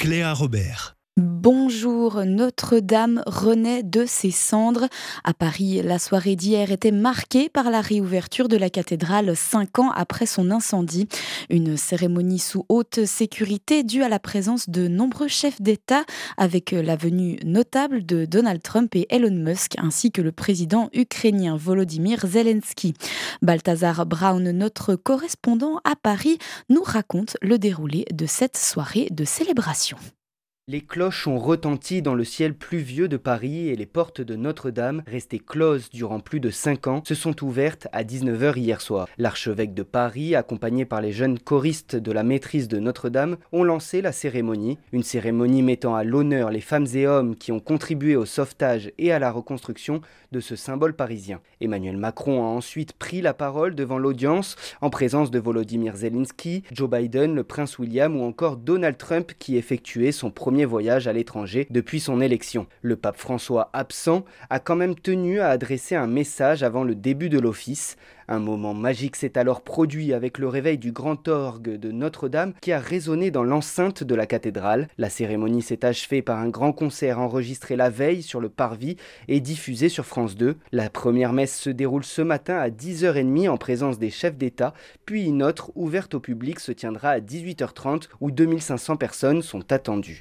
Cléa Robert. Bonjour, Notre-Dame renaît de ses cendres. À Paris, la soirée d'hier était marquée par la réouverture de la cathédrale 5 ans après son incendie. Une cérémonie sous haute sécurité due à la présence de nombreux chefs d'État avec la venue notable de Donald Trump et Elon Musk ainsi que le président ukrainien Volodymyr Zelensky. Balthazar Brown, notre correspondant à Paris, nous raconte le déroulé de cette soirée de célébration. Les cloches ont retenti dans le ciel pluvieux de Paris et les portes de Notre-Dame, restées closes durant plus de 5 ans, se sont ouvertes à 19h hier soir. L'archevêque de Paris, accompagné par les jeunes choristes de la maîtrise de Notre-Dame, ont lancé la cérémonie. Une cérémonie mettant à l'honneur les femmes et hommes qui ont contribué au sauvetage et à la reconstruction de ce symbole parisien. Emmanuel Macron a ensuite pris la parole devant l'audience en présence de Volodymyr Zelensky, Joe Biden, le prince William ou encore Donald Trump qui effectuait son premier voyage à l'étranger depuis son élection. Le pape François, absent, a quand même tenu à adresser un message avant le début de l'office. Un moment magique s'est alors produit avec le réveil du grand orgue de Notre-Dame qui a résonné dans l'enceinte de la cathédrale. La cérémonie s'est achevée par un grand concert enregistré la veille sur le parvis et diffusé sur France 2. La première messe se déroule ce matin à 10h30 en présence des chefs d'État, puis une autre ouverte au public se tiendra à 18h30 où 2500 personnes sont attendues.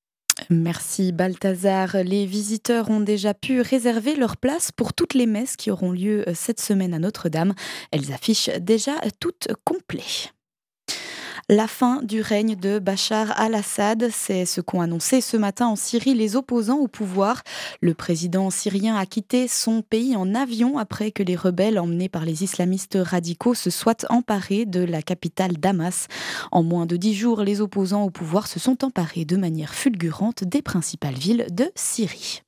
Merci Balthazar. Les visiteurs ont déjà pu réserver leur place pour toutes les messes qui auront lieu cette semaine à Notre-Dame. Elles affichent déjà toutes complètes. La fin du règne de Bachar al-Assad, c'est ce qu'ont annoncé ce matin en Syrie les opposants au pouvoir. Le président syrien a quitté son pays en avion après que les rebelles emmenés par les islamistes radicaux se soient emparés de la capitale Damas. En moins de 10 jours, les opposants au pouvoir se sont emparés de manière fulgurante des principales villes de Syrie.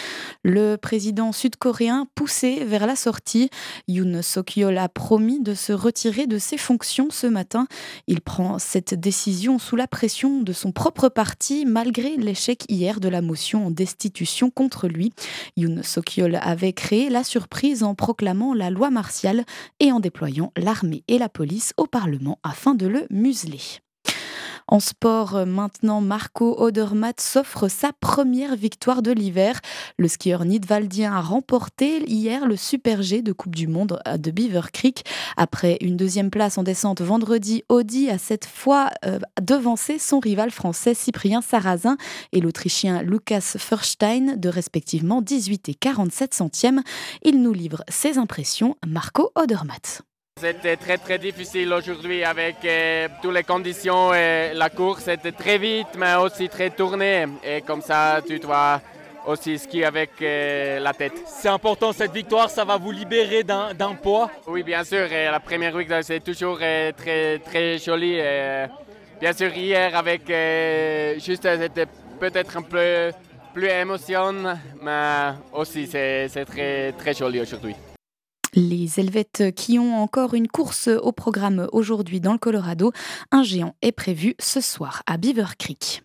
Le président sud-coréen poussé vers la sortie, Yoon Suk-yeol a promis de se retirer de ses fonctions ce matin. Il prend cette décision sous la pression de son propre parti malgré l'échec hier de la motion en destitution contre lui. Yoon Suk-yeol avait créé la surprise en proclamant la loi martiale et en déployant l'armée et la police au Parlement afin de le museler. En sport, maintenant, Marco Odermatt s'offre sa première victoire de l'hiver. Le skieur nidwaldien a remporté hier le Super G de Coupe du Monde de Beaver Creek. Après une deuxième place en descente vendredi, Audi a cette fois devancé son rival français Cyprien Sarrazin et l'Autrichien Lukas Fürstein de respectivement 18 et 47 centièmes. Il nous livre ses impressions, Marco Odermatt. C'était très difficile aujourd'hui avec toutes les conditions. La course était très vite mais aussi très tournée. Et comme ça, tu dois aussi skier avec la tête. C'est important cette victoire, ça va vous libérer d'un poids. Oui, bien sûr. Et la première victoire, c'est toujours très joli. Bien sûr, hier, avec juste, c'était peut-être un peu plus émotion, mais aussi c'est très joli aujourd'hui. Les Helvètes qui ont encore une course au programme aujourd'hui dans le Colorado. Un géant est prévu ce soir à Beaver Creek.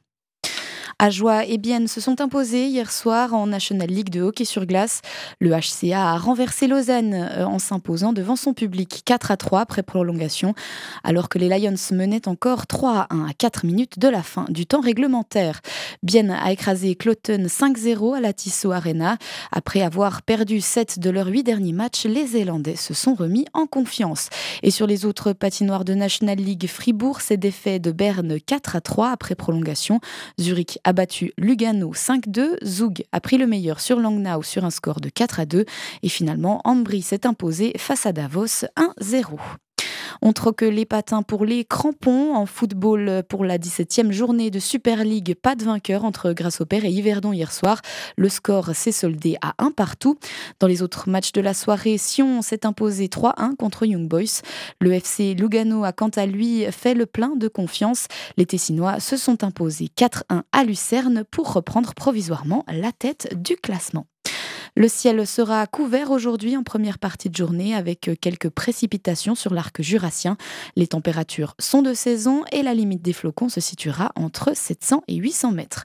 Ajoie et Bienne se sont imposés hier soir en National League de hockey sur glace. Le HCA a renversé Lausanne en s'imposant devant son public 4-3 après prolongation, alors que les Lions menaient encore 3-1 à 4 minutes de la fin du temps réglementaire. Bienne a écrasé Cloton 5-0 à la Tissot Arena. Après avoir perdu 7 de leurs 8 derniers matchs, les Zélandais se sont remis en confiance. Et sur les autres patinoires de National League, Fribourg s'est défait de Berne 4-3 après prolongation. Zurich a battu Lugano 5-2, Zug a pris le meilleur sur Langnau sur un score de 4-2 et finalement Ambry s'est imposé face à Davos 1-0. On troque les patins pour les crampons. En football, pour la 17e journée de Super League, pas de vainqueur entre Grasshopper et Yverdon hier soir. Le score s'est soldé à 1 partout. Dans les autres matchs de la soirée, Sion s'est imposé 3-1 contre Young Boys. Le FC Lugano a quant à lui fait le plein de confiance. Les Tessinois se sont imposés 4-1 à Lucerne pour reprendre provisoirement la tête du classement. Le ciel sera couvert aujourd'hui en première partie de journée avec quelques précipitations sur l'arc jurassien. Les températures sont de saison et la limite des flocons se situera entre 700 et 800 mètres.